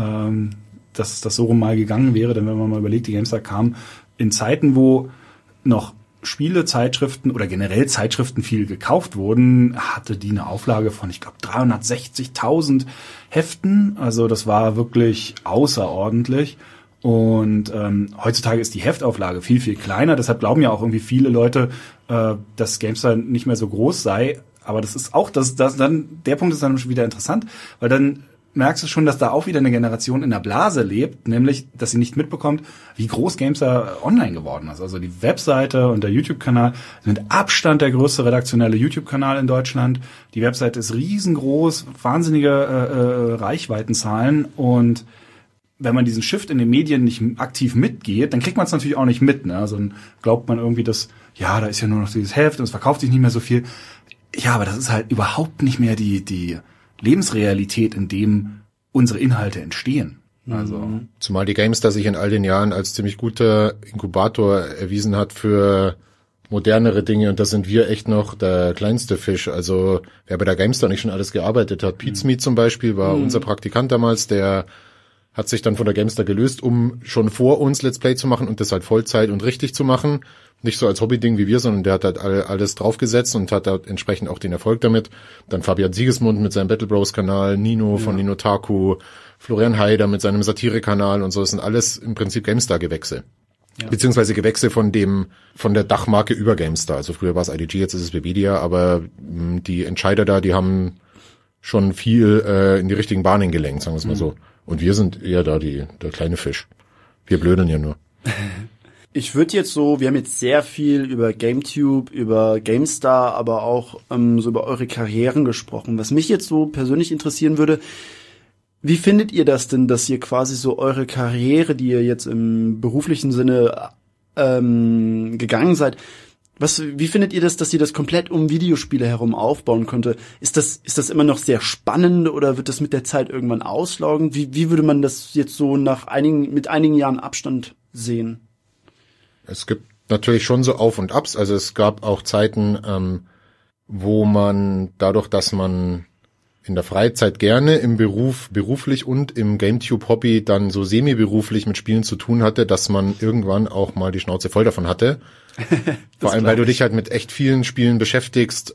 dass das so rum mal gegangen wäre, denn wenn man mal überlegt, die GameStar kam in Zeiten, wo noch Spiele, Zeitschriften oder generell Zeitschriften viel gekauft wurden, hatte die eine Auflage von, ich glaube, 360.000 Heften. Also das war wirklich außerordentlich. Und heutzutage ist die Heftauflage viel, viel kleiner. Deshalb glauben ja auch irgendwie viele Leute, dass GameStar nicht mehr so groß sei. Aber das ist auch, der Punkt ist dann schon wieder interessant, weil dann merkst du schon, dass da auch wieder eine Generation in der Blase lebt, nämlich, dass sie nicht mitbekommt, wie groß GameStar online geworden ist. Also die Webseite und der YouTube-Kanal sind mit Abstand der größte redaktionelle YouTube-Kanal in Deutschland. Die Webseite ist riesengroß, wahnsinnige Reichweitenzahlen und wenn man diesen Shift in den Medien nicht aktiv mitgeht, dann kriegt man es natürlich auch nicht mit. Ne? Also dann glaubt man irgendwie, dass, da ist ja nur noch dieses Heft und es verkauft sich nicht mehr so viel. Ja, aber das ist halt überhaupt nicht mehr die Lebensrealität, in dem unsere Inhalte entstehen. Also zumal die GameStar sich in all den Jahren als ziemlich guter Inkubator erwiesen hat für modernere Dinge und da sind wir echt noch der kleinste Fisch. Also wer bei der GameStar nicht schon alles gearbeitet hat, Pete's Meat zum Beispiel war unser Praktikant damals, der hat sich dann von der GameStar gelöst, um schon vor uns Let's Play zu machen und das halt Vollzeit und richtig zu machen. Nicht so als Hobbyding wie wir, sondern der hat halt alles draufgesetzt und hat halt entsprechend auch den Erfolg damit. Dann Fabian Siegesmund mit seinem Battle Bros Kanal, Nino von Ninotaku, Florian Haider mit seinem Satire-Kanal und so. Das sind alles im Prinzip GameStar-Gewächse. Ja. Beziehungsweise Gewächse von der Dachmarke über GameStar. Also früher war es IDG, jetzt ist es Webedia, aber die Entscheider da, die haben schon viel in die richtigen Bahnen gelenkt, sagen wir es mal so. Und wir sind eher da der kleine Fisch. Wir blödeln ja nur. Ich würde jetzt wir haben jetzt sehr viel über GameTube, über GameStar, aber auch so über eure Karrieren gesprochen. Was mich jetzt so persönlich interessieren würde, wie findet ihr das denn, dass ihr quasi so eure Karriere, die ihr jetzt im beruflichen Sinne gegangen seid, wie findet ihr das, dass ihr das komplett um Videospiele herum aufbauen konnte? Ist das immer noch sehr spannend oder wird das mit der Zeit irgendwann auslaugen? Wie würde man das jetzt so mit einigen Jahren Abstand sehen? Es gibt natürlich schon so Auf und Abs. Also es gab auch Zeiten, wo man dadurch, dass man in der Freizeit gerne im beruflich und im GameTube-Hobby dann so semi-beruflich mit Spielen zu tun hatte, dass man irgendwann auch mal die Schnauze voll davon hatte. Vor allem, weil du dich halt mit echt vielen Spielen beschäftigst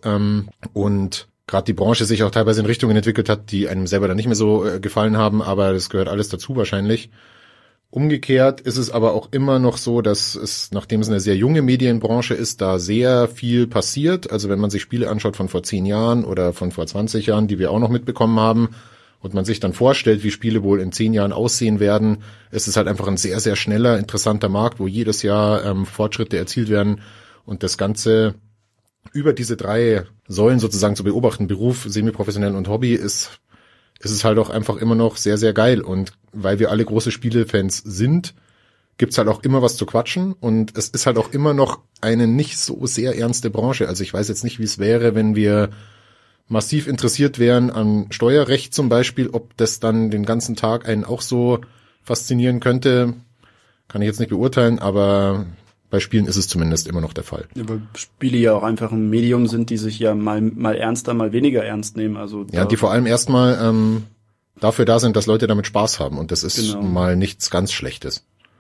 und gerade die Branche sich auch teilweise in Richtungen entwickelt hat, die einem selber dann nicht mehr so gefallen haben, aber das gehört alles dazu wahrscheinlich. Umgekehrt ist es aber auch immer noch so, dass es, nachdem es eine sehr junge Medienbranche ist, da sehr viel passiert. Also wenn man sich Spiele anschaut von vor 10 Jahren oder von vor 20 Jahren, die wir auch noch mitbekommen haben, und man sich dann vorstellt, wie Spiele wohl in 10 Jahren aussehen werden, ist es halt einfach ein sehr, sehr schneller, interessanter Markt, wo jedes Jahr Fortschritte erzielt werden und das Ganze über diese 3 Säulen sozusagen zu beobachten, Beruf, semiprofessionell und Hobby, ist es halt auch einfach immer noch sehr, sehr geil. Und weil wir alle große Spielefans sind, gibt's halt auch immer was zu quatschen und es ist halt auch immer noch eine nicht so sehr ernste Branche. Also ich weiß jetzt nicht, wie es wäre, wenn wir massiv interessiert wären an Steuerrecht zum Beispiel, ob das dann den ganzen Tag einen auch so faszinieren könnte, kann ich jetzt nicht beurteilen, aber bei Spielen ist es zumindest immer noch der Fall. Ja, weil Spiele ja auch einfach ein Medium sind, die sich ja mal ernster, mal weniger ernst nehmen. Also ja, die vor allem erstmal dafür da sind, dass Leute damit Spaß haben und das ist mal nichts ganz Schlechtes.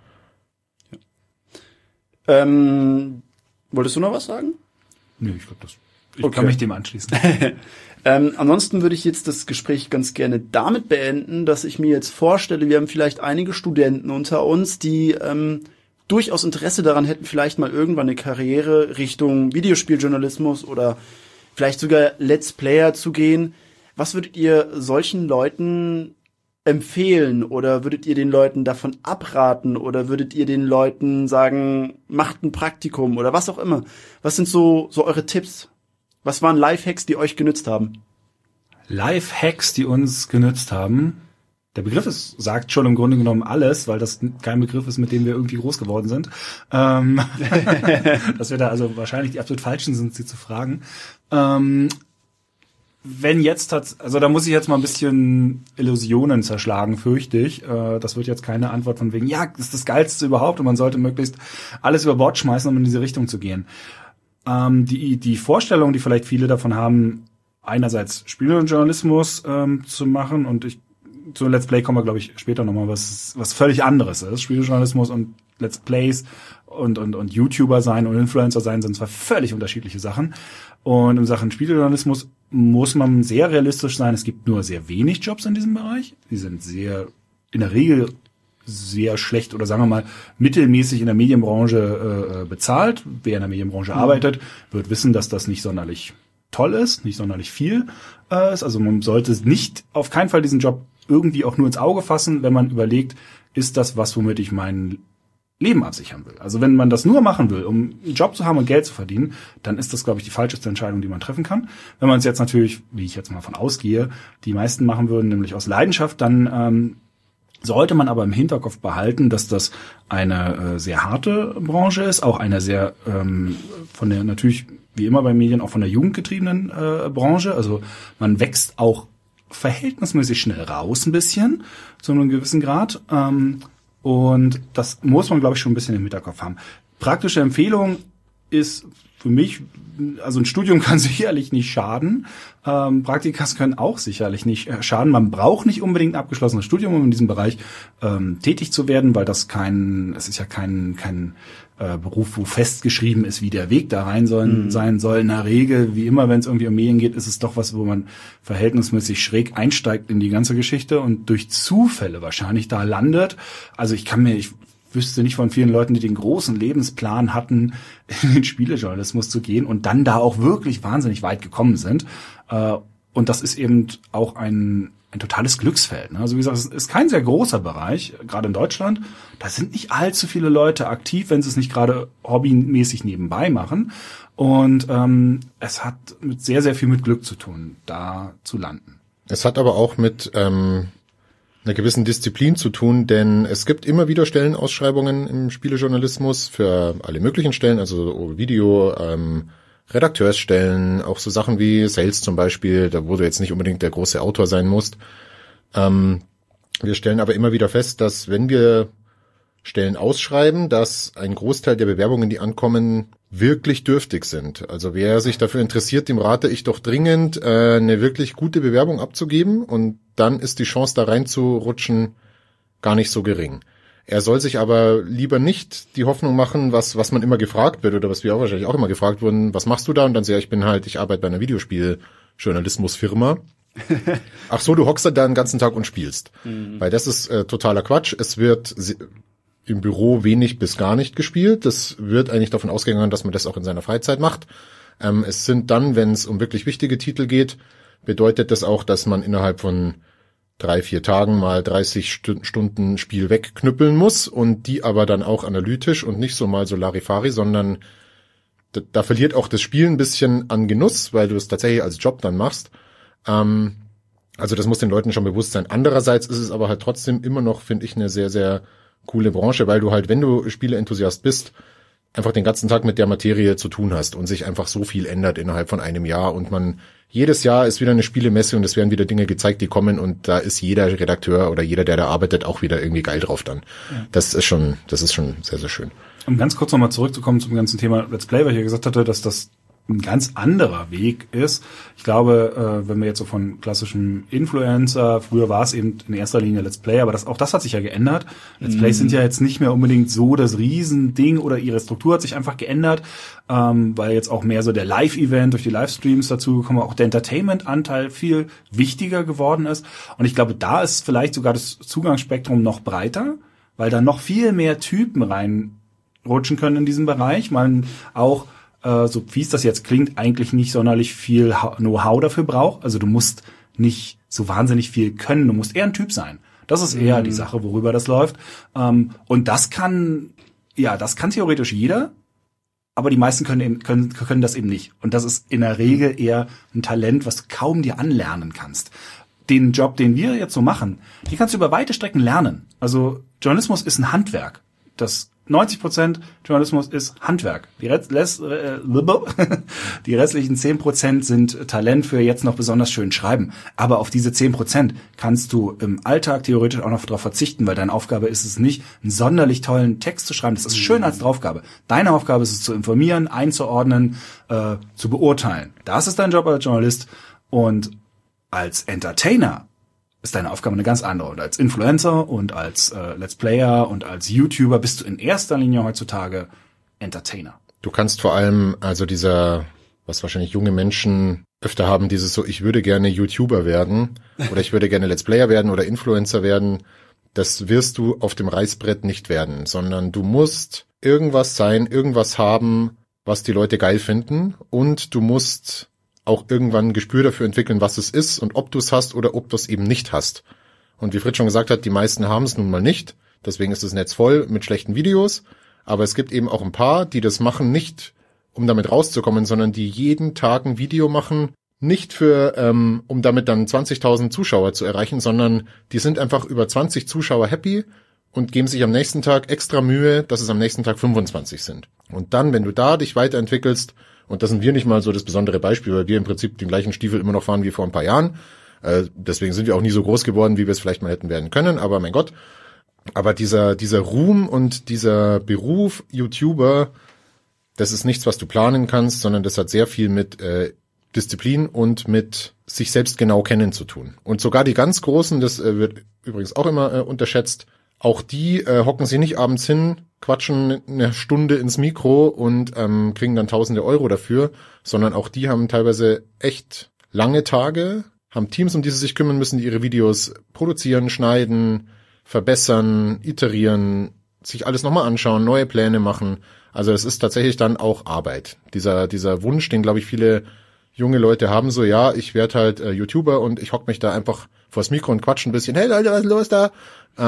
Ja. Wolltest du noch was sagen? Nö, ich glaube, ich kann mich dem anschließen. Ansonsten würde ich jetzt das Gespräch ganz gerne damit beenden, dass ich mir jetzt vorstelle, wir haben vielleicht einige Studenten unter uns, die durchaus Interesse daran hätten, vielleicht mal irgendwann eine Karriere Richtung Videospieljournalismus oder vielleicht sogar Let's Player zu gehen. Was würdet ihr solchen Leuten empfehlen oder würdet ihr den Leuten davon abraten oder würdet ihr den Leuten sagen, macht ein Praktikum oder was auch immer? Was sind so eure Tipps? Was waren Lifehacks, die euch genützt haben? Lifehacks, die uns genützt haben? Der Begriff sagt schon im Grunde genommen alles, weil das kein Begriff ist, mit dem wir irgendwie groß geworden sind. Dass wir da also wahrscheinlich die absolut Falschen sind, sie zu fragen. Wenn jetzt also da muss ich jetzt mal ein bisschen Illusionen zerschlagen, fürchte ich. Das wird jetzt keine Antwort von wegen, ja, das ist das Geilste überhaupt und man sollte möglichst alles über Bord schmeißen, um in diese Richtung zu gehen. Die Vorstellung, die vielleicht viele davon haben, einerseits Spielejournalismus zu machen und zu Let's Play kommen wir, glaube ich, später nochmal, was völlig anderes ist. Spielejournalismus und Let's Plays und YouTuber sein und Influencer sein sind zwar völlig unterschiedliche Sachen. Und in Sachen Spielejournalismus muss man sehr realistisch sein. Es gibt nur sehr wenig Jobs in diesem Bereich. Die sind in der Regel sehr schlecht oder sagen wir mal mittelmäßig in der Medienbranche bezahlt. Wer in der Medienbranche arbeitet, wird wissen, dass das nicht sonderlich toll ist, nicht sonderlich viel ist. Also man sollte nicht auf keinen Fall diesen Job irgendwie auch nur ins Auge fassen, wenn man überlegt, ist das was, womit ich mein Leben absichern will. Also wenn man das nur machen will, um einen Job zu haben und Geld zu verdienen, dann ist das, glaube ich, die falscheste Entscheidung, die man treffen kann. Wenn man es jetzt natürlich, wie ich jetzt mal von ausgehe, die meisten machen würden, nämlich aus Leidenschaft, dann sollte man aber im Hinterkopf behalten, dass das eine sehr harte Branche ist, auch eine sehr von der natürlich wie immer bei Medien auch von der Jugend getriebenen Branche. Also man wächst auch verhältnismäßig schnell raus ein bisschen zu einem gewissen Grad. Und das muss man, glaube ich, schon ein bisschen im Hinterkopf haben. Praktische Empfehlung ist für mich, also ein Studium kann sicherlich nicht schaden. Praktikas können auch sicherlich nicht schaden. Man braucht nicht unbedingt ein abgeschlossenes Studium, um in diesem Bereich tätig zu werden, weil es ist ja kein Beruf, wo festgeschrieben ist, wie der Weg da rein sein soll. In der Regel, wie immer, wenn es irgendwie um Medien geht, ist es doch was, wo man verhältnismäßig schräg einsteigt in die ganze Geschichte und durch Zufälle wahrscheinlich da landet. Also ich wüsste nicht von vielen Leuten, die den großen Lebensplan hatten, in den Spielejournalismus zu gehen und dann da auch wirklich wahnsinnig weit gekommen sind. Und das ist eben auch ein totales Glücksfeld. Also wie gesagt, es ist kein sehr großer Bereich, gerade in Deutschland. Da sind nicht allzu viele Leute aktiv, wenn sie es nicht gerade hobbymäßig nebenbei machen. Und es hat sehr, sehr viel mit Glück zu tun, da zu landen. Es hat aber auch mit einer gewissen Disziplin zu tun, denn es gibt immer wieder Stellenausschreibungen im Spielejournalismus für alle möglichen Stellen, also Video, Redakteursstellen, auch so Sachen wie Sales zum Beispiel, da wo du jetzt nicht unbedingt der große Autor sein musst. Wir stellen aber immer wieder fest, dass wenn wir Stellen ausschreiben, dass ein Großteil der Bewerbungen, die ankommen, wirklich dürftig sind. Also wer sich dafür interessiert, dem rate ich doch dringend, eine wirklich gute Bewerbung abzugeben und dann ist die Chance, da reinzurutschen, gar nicht so gering. Er soll sich aber lieber nicht die Hoffnung machen, was man immer gefragt wird oder was wir auch wahrscheinlich auch immer gefragt wurden, was machst du da? Und dann sehe ich arbeite bei einer Videospieljournalismusfirma. Ach so, du hockst da den ganzen Tag und spielst. Weil das ist totaler Quatsch. Es wird im Büro wenig bis gar nicht gespielt. Das wird eigentlich davon ausgegangen, dass man das auch in seiner Freizeit macht. Es sind dann, wenn es um wirklich wichtige Titel geht, bedeutet das auch, dass man innerhalb von 3-4 Tagen mal 30 Stunden Spiel wegknüppeln muss und die aber dann auch analytisch und nicht so mal so Larifari, sondern da verliert auch das Spiel ein bisschen an Genuss, weil du es tatsächlich als Job dann machst. Also das muss den Leuten schon bewusst sein. Andererseits ist es aber halt trotzdem immer noch, finde ich, eine sehr, sehr coole Branche, weil du halt, wenn du Spieleenthusiast bist, einfach den ganzen Tag mit der Materie zu tun hast und sich einfach so viel ändert innerhalb von einem Jahr und jedes Jahr ist wieder eine Spielemesse und es werden wieder Dinge gezeigt, die kommen und da ist jeder Redakteur oder jeder, der da arbeitet, auch wieder irgendwie geil drauf dann. Ja. Das ist schon sehr, sehr schön. Um ganz kurz nochmal zurückzukommen zum ganzen Thema Let's Play, weil ich ja gesagt hatte, dass das ein ganz anderer Weg ist. Ich glaube, wenn wir jetzt so von klassischem Influencer, früher war es eben in erster Linie Let's Play, aber auch das hat sich ja geändert. Let's Plays sind ja jetzt nicht mehr unbedingt so das Riesending oder ihre Struktur hat sich einfach geändert, weil jetzt auch mehr so der Live-Event durch die Livestreams dazugekommen, auch der Entertainment-Anteil viel wichtiger geworden ist. Und ich glaube, da ist vielleicht sogar das Zugangsspektrum noch breiter, weil da noch viel mehr Typen reinrutschen können in diesem Bereich. Man auch so fies das jetzt klingt, eigentlich nicht sonderlich viel Know-how dafür braucht. Also du musst nicht so wahnsinnig viel können, du musst eher ein Typ sein. Das ist eher die Sache, worüber das läuft. Und das kann theoretisch jeder, aber die meisten können das eben nicht. Und das ist in der Regel eher ein Talent, was du kaum dir anlernen kannst. Den Job, den wir jetzt so machen, den kannst du über weite Strecken lernen. Also Journalismus ist ein Handwerk. 90% Journalismus ist Handwerk. Die restlichen 10% sind Talent für jetzt noch besonders schön schreiben. Aber auf diese 10% kannst du im Alltag theoretisch auch noch darauf verzichten, weil deine Aufgabe ist es nicht, einen sonderlich tollen Text zu schreiben. Das ist schön als Aufgabe. Deine Aufgabe ist es zu informieren, einzuordnen, zu beurteilen. Das ist dein Job als Journalist. Und als Entertainer ist deine Aufgabe eine ganz andere. Und als Influencer und als Let's Player und als YouTuber bist du in erster Linie heutzutage Entertainer. Du kannst vor allem, also was wahrscheinlich junge Menschen öfter haben, dieses so, ich würde gerne YouTuber werden oder ich würde gerne Let's Player werden oder Influencer werden, das wirst du auf dem Reißbrett nicht werden, sondern du musst irgendwas sein, irgendwas haben, was die Leute geil finden und du musst auch irgendwann ein Gespür dafür entwickeln, was es ist und ob du es hast oder ob du es eben nicht hast. Und wie Fritz schon gesagt hat, die meisten haben es nun mal nicht. Deswegen ist das Netz voll mit schlechten Videos. Aber es gibt eben auch ein paar, die das machen, nicht um damit rauszukommen, sondern die jeden Tag ein Video machen, nicht für, um damit dann 20.000 Zuschauer zu erreichen, sondern die sind einfach über 20 Zuschauer happy und geben sich am nächsten Tag extra Mühe, dass es am nächsten Tag 25 sind. Und dann, wenn du da dich weiterentwickelst, und das sind wir nicht mal so das besondere Beispiel, weil wir im Prinzip den gleichen Stiefel immer noch fahren wie vor ein paar Jahren. Deswegen sind wir auch nie so groß geworden, wie wir es vielleicht mal hätten werden können. Aber mein Gott, aber dieser Ruhm und dieser Beruf YouTuber, das ist nichts, was du planen kannst, sondern das hat sehr viel mit Disziplin und mit sich selbst genau kennen zu tun. Und sogar die ganz Großen, das wird übrigens auch immer unterschätzt, auch die hocken sich nicht abends hin, quatschen eine Stunde ins Mikro und kriegen dann tausende Euro dafür, sondern auch die haben teilweise echt lange Tage, haben Teams, um die sie sich kümmern müssen, die ihre Videos produzieren, schneiden, verbessern, iterieren, sich alles nochmal anschauen, neue Pläne machen. Also es ist tatsächlich dann auch Arbeit. Dieser Wunsch, den, glaube ich, viele junge Leute haben, so, ja, ich werde halt YouTuber und ich hock mich da einfach vors Mikro und quatsch ein bisschen, hey Leute, was ist los da?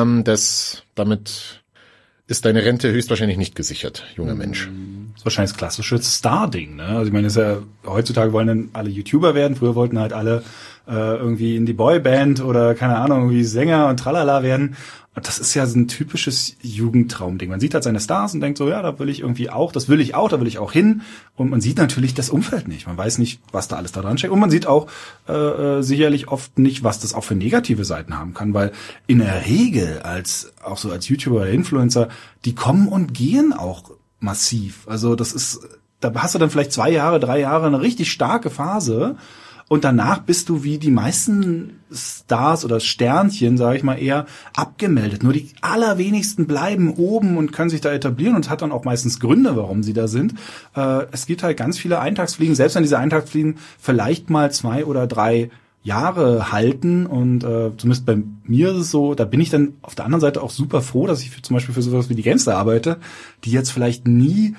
Damit ist deine Rente höchstwahrscheinlich nicht gesichert, junger Mensch. Das ist wahrscheinlich das klassische Star-Ding, ne? Also ich meine, das ist ja, heutzutage wollen dann alle YouTuber werden, früher wollten halt alle irgendwie in die Boyband oder keine Ahnung, irgendwie Sänger und tralala werden. Und das ist ja so ein typisches Jugendtraumding. Man sieht halt seine Stars und denkt so, ja, da will ich irgendwie auch, da will ich auch hin. Und man sieht natürlich das Umfeld nicht. Man weiß nicht, was da alles da dran steckt. Und man sieht auch sicherlich oft nicht, was das auch für negative Seiten haben kann. Weil in der Regel, als YouTuber oder Influencer, die kommen und gehen auch massiv. Also das ist, da hast du dann vielleicht 2 Jahre, 3 Jahre eine richtig starke Phase. Und danach bist du wie die meisten Stars oder Sternchen, sage ich mal, eher abgemeldet. Nur die allerwenigsten bleiben oben und können sich da etablieren und hat dann auch meistens Gründe, warum sie da sind. Es gibt halt ganz viele Eintagsfliegen, selbst wenn diese Eintagsfliegen vielleicht mal 2 oder 3 Jahre halten und zumindest bei mir ist es so, da bin ich dann auf der anderen Seite auch super froh, dass ich zum Beispiel für sowas wie die GameStar arbeite, die jetzt vielleicht nie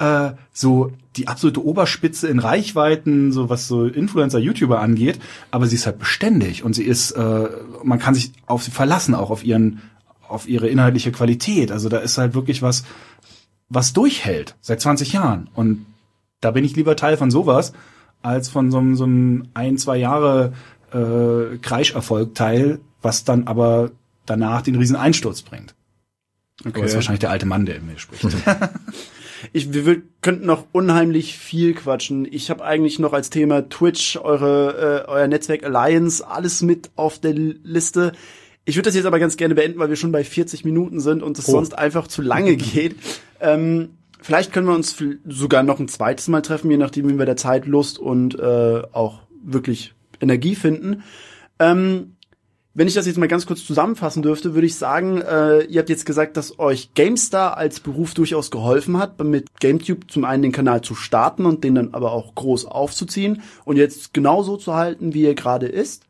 so die absolute Oberspitze in Reichweiten, so was so Influencer, YouTuber angeht, aber sie ist halt beständig und sie ist, man kann sich auf sie verlassen, auch auf ihre inhaltliche Qualität. Also da ist halt wirklich was durchhält seit 20 Jahren. Und da bin ich lieber Teil von sowas, als von so einem 1-2 Jahre Kreischerfolg-Teil, was dann aber danach den riesen Einsturz bringt. Okay. Aber das ist wahrscheinlich der alte Mann, der in mir spricht. Wir könnten noch unheimlich viel quatschen. Ich habe eigentlich noch als Thema Twitch, euer Netzwerk Alliance, alles mit auf der Liste. Ich würde das jetzt aber ganz gerne beenden, weil wir schon bei 40 Minuten sind und es sonst einfach zu lange geht. Vielleicht können wir uns sogar noch ein zweites Mal treffen, je nachdem, wie wir der Zeit Lust und auch wirklich Energie finden. Wenn ich das jetzt mal ganz kurz zusammenfassen dürfte, würde ich sagen, ihr habt jetzt gesagt, dass euch GameStar als Beruf durchaus geholfen hat, mit GameTube zum einen den Kanal zu starten und den dann aber auch groß aufzuziehen und jetzt genauso zu halten, wie er gerade ist.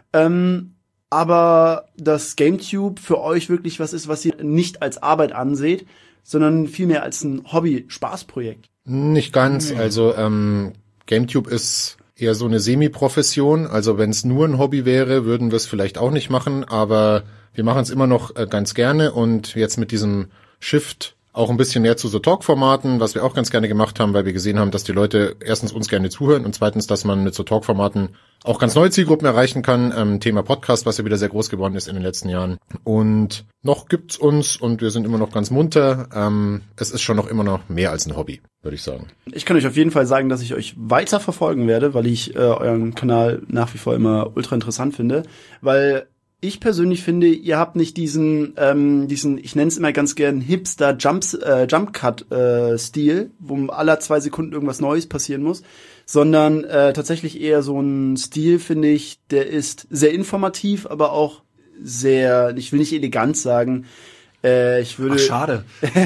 Aber dass GameTube für euch wirklich was ist, was ihr nicht als Arbeit anseht, sondern vielmehr als ein Hobby-Spaßprojekt. Nicht ganz. Also GameTube ist eher so eine Semi-Profession. Also wenn es nur ein Hobby wäre, würden wir es vielleicht auch nicht machen. Aber wir machen es immer noch ganz gerne. Und jetzt mit diesem Shift auch ein bisschen mehr zu so Talk-Formaten, was wir auch ganz gerne gemacht haben, weil wir gesehen haben, dass die Leute erstens uns gerne zuhören und zweitens, dass man mit so Talk-Formaten auch ganz neue Zielgruppen erreichen kann. Thema Podcast, was ja wieder sehr groß geworden ist in den letzten Jahren. Und noch gibt's uns und wir sind immer noch ganz munter. Es ist schon noch immer noch mehr als ein Hobby, würde ich sagen. Ich kann euch auf jeden Fall sagen, dass ich euch weiter verfolgen werde, weil ich euren Kanal nach wie vor immer ultra interessant finde, weil ich persönlich finde, ihr habt nicht diesen, ich nenne es immer ganz gern Hipster Jump-Cut-Stil, wo alle 2 Sekunden irgendwas Neues passieren muss, sondern tatsächlich eher so ein Stil, finde ich, der ist sehr informativ, aber auch sehr, ich will nicht elegant sagen, ich würde... Ach, schade.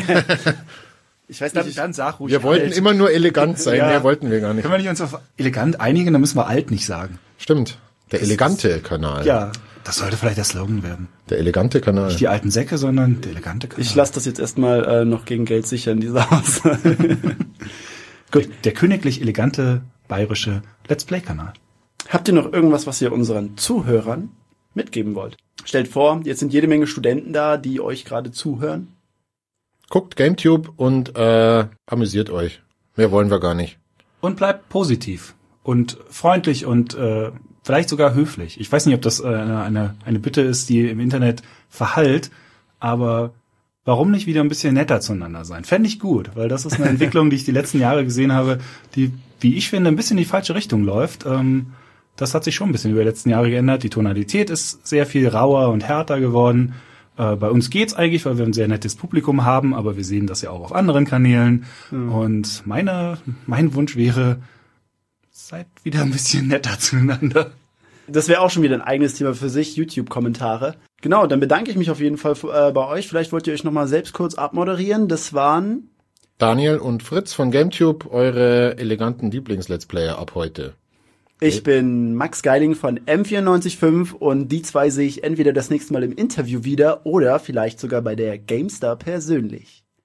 Ich weiß nicht, dann sag ruhig wir wollten alt. immer nur elegant sein, mehr wollten wir gar nicht. Können wir nicht uns auf elegant einigen, dann müssen wir alt nicht sagen. Stimmt, der elegante Kanal. Ja. Das sollte vielleicht der Slogan werden. Der elegante Kanal. Nicht die alten Säcke, sondern der elegante Kanal. Ich lasse das jetzt erstmal noch gegen Geld sichern, diese Aussage. Gut. Der königlich elegante bayerische Let's Play-Kanal. Habt ihr noch irgendwas, was ihr unseren Zuhörern mitgeben wollt? Stellt vor, jetzt sind jede Menge Studenten da, die euch gerade zuhören. Guckt GameTube und amüsiert euch. Mehr wollen wir gar nicht. Und bleibt positiv und freundlich und vielleicht sogar höflich. Ich weiß nicht, ob das eine Bitte ist, die im Internet verhallt, aber warum nicht wieder ein bisschen netter zueinander sein? Fände ich gut, weil das ist eine Entwicklung, die ich die letzten Jahre gesehen habe, die, wie ich finde, ein bisschen in die falsche Richtung läuft. Das hat sich schon ein bisschen über die letzten Jahre geändert. Die Tonalität ist sehr viel rauer und härter geworden. Bei uns geht's eigentlich, weil wir ein sehr nettes Publikum haben, aber wir sehen das ja auch auf anderen Kanälen. Und mein Wunsch wäre, seid wieder ein bisschen netter zueinander. Das wäre auch schon wieder ein eigenes Thema für sich, YouTube-Kommentare. Genau, dann bedanke ich mich auf jeden Fall bei euch. Vielleicht wollt ihr euch nochmal selbst kurz abmoderieren. Das waren Daniel und Fritz von GameTube, eure eleganten Lieblings-Let's Player ab heute. Ich bin Max Geiling von M94.5 und die 2 sehe ich entweder das nächste Mal im Interview wieder oder vielleicht sogar bei der GameStar persönlich.